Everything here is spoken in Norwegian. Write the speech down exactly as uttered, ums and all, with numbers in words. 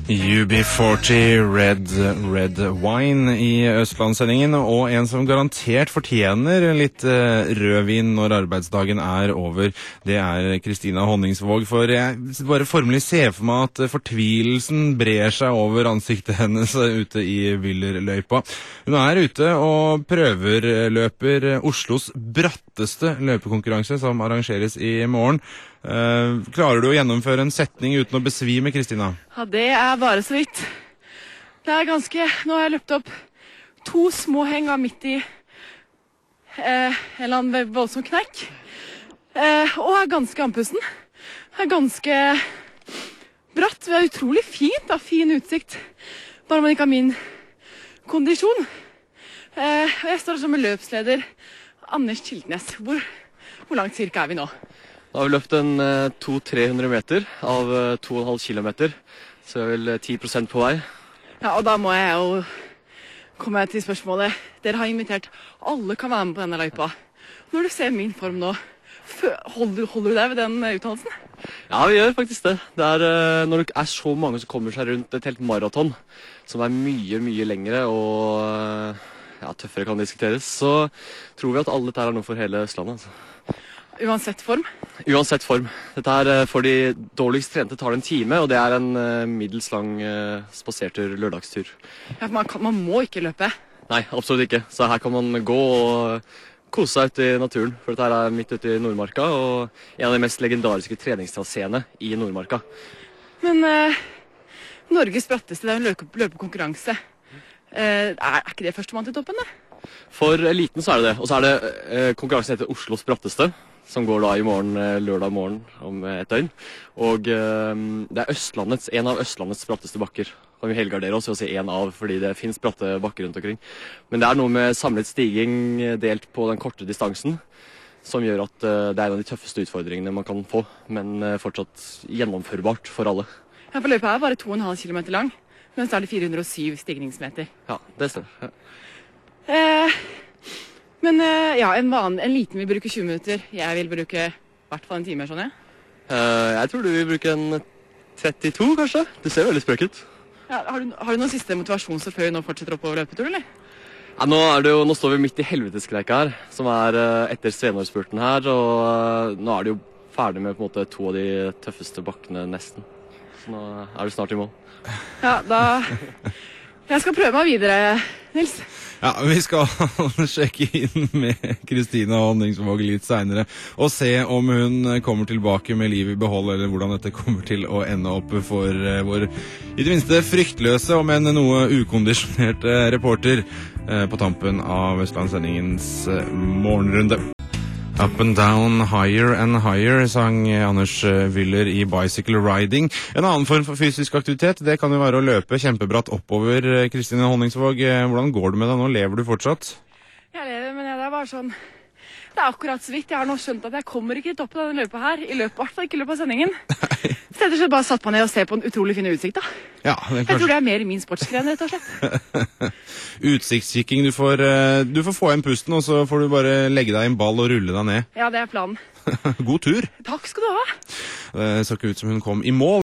U B førti Red Red Wine i Østlandssendingen, og en som garantert fortjener litt eh, rødvin når arbeidsdagen er over, det er Kristina Honningsvåg. For jeg bare formelig ser for meg at fortvilelsen brer seg over ansiktet hennes ute i Vyllerløypa. Hun er ute og prøverløper Oslos bratteste løpekonkurranse som arrangeres i morgen. Uh, klarer du å gjennomføre en setning uten å besvime, Kristina? Ja, det er bare så vidt. Det er ganske... Nå har jeg løpt opp to små heng av midt i eh, en eller annen voldsom kneik. Eh, og er ganske andpusten. Er ganske bratt. Det er utrolig fint, da. Fin utsikt. Bare man ikke har min kondisjon. Eh, og jeg står som en løpsleder Anders Kiltnes. Hvor, hvor langt cirka er vi nå? Da har vi løpt en to til tre hundre meter av to komma fem kilometer, så er vel ti prosent på vei. Ja, og da må jeg jo komme til spørsmålet. Dere har invitert, alle kan være med på denne løypa. Når du ser min form nå, holder, holder du deg ved den uttalelsen? Ja, vi gjør faktisk det. Det er når det er så mange som kommer seg rundt et helt maraton, som er mye, mye lengre og ja, tøffere kan diskuteres, så tror vi at alle dette er noe for hele Østlandet, altså. Uansett form? Uansett form. Dette er for de dårligst trente tar det en time, og det er en uh, middels lang uh, spasertur, lørdagstur. Ja, man, kan, man må ikke løpe? Nei, absolutt ikke. Så her kan man gå og kose seg ute i naturen. For dette her er midt ute i Nordmarka, og en av de mest legendariske treningstraseene i Nordmarka. Men uh, Norges bratteste, det er en løpe, løpekonkurranse. Uh, er, er ikke det førstemann til toppen, da? For eliten så er det det. Og så er det uh, konkurransen heter Oslos bratteste, som går da i morgen, lørdag morgen om et døgn. Og øh, det er Østlandets, en av Østlandets bratteste bakker. Kan vi helgardere oss ved å si en av, fordi det finnes bratte bakker rundt omkring. Men det er noe med samlet stiging delt på den korte distansen, som gjør at øh, det er en av de tøffeste utfordringene man kan få, men øh, fortsatt gjennomførbart for alle. Ja, for løypa er bare to komma fem kilometer lang, mens det er det fire hundre og syv stigningsmeter. Ja, det stemmer. Ja. Eh... Men ja, en, van, en liten vil bruke tjue minutter. Jeg vil bruke i hvert fall en time, skjønner jeg. Uh, jeg tror du vil bruke en trettito, kanskje. Du ser veldig sprøk ut. Ja, har, du, har du noen siste motivasjonsord før vi nå fortsetter oppover løpetur, eller? Ja, nå, er det jo, nå står vi midt i helveteskreika her, som er uh, etter Svenårspurten her, og uh, nå er det jo ferdig med på en måte to av de tøffeste bakkene nesten. Så nå er du snart i mål. Ja, da... Jeg skal prøve meg videre, Nils. Ja, vi skal sjekke inn med Kristina Honningsvåg litt senere, og se om hun kommer tilbake med liv i behold, eller hvordan dette kommer til å ende opp for vår i det minste fryktløse, om en noe ukondisjonerte reporter på tampen av Østlandssendingens morgenrunde. Up and down, higher and higher, sang Anders Wyller i Bicycle Riding. En annen form for fysisk aktivitet, det kan jo være å løpe kjempebratt oppover. Kristina Honningsvåg, hvordan går det med deg nå? Lever du fortsatt? Jeg lever, men det er bare sånn... Det er akkurat så vidt. Jeg har nå skjønt at jeg kommer ikke til toppen av den løypa her. I løpet, i hvert fall ikke i løpet av sendingen. Så rett og slett bare satt meg ned og se på en utrolig fin utsikt, da. Ja, kanskje... Jeg tror det er mer i min sportsgren, rett og slett. Utsiktskikking, du får, du får få igjen pusten, og så får du bare legge deg i en ball og rulle deg ned. Ja, det er planen. God tur. Takk skal du ha. Det så ikke ut som hun kom i mål.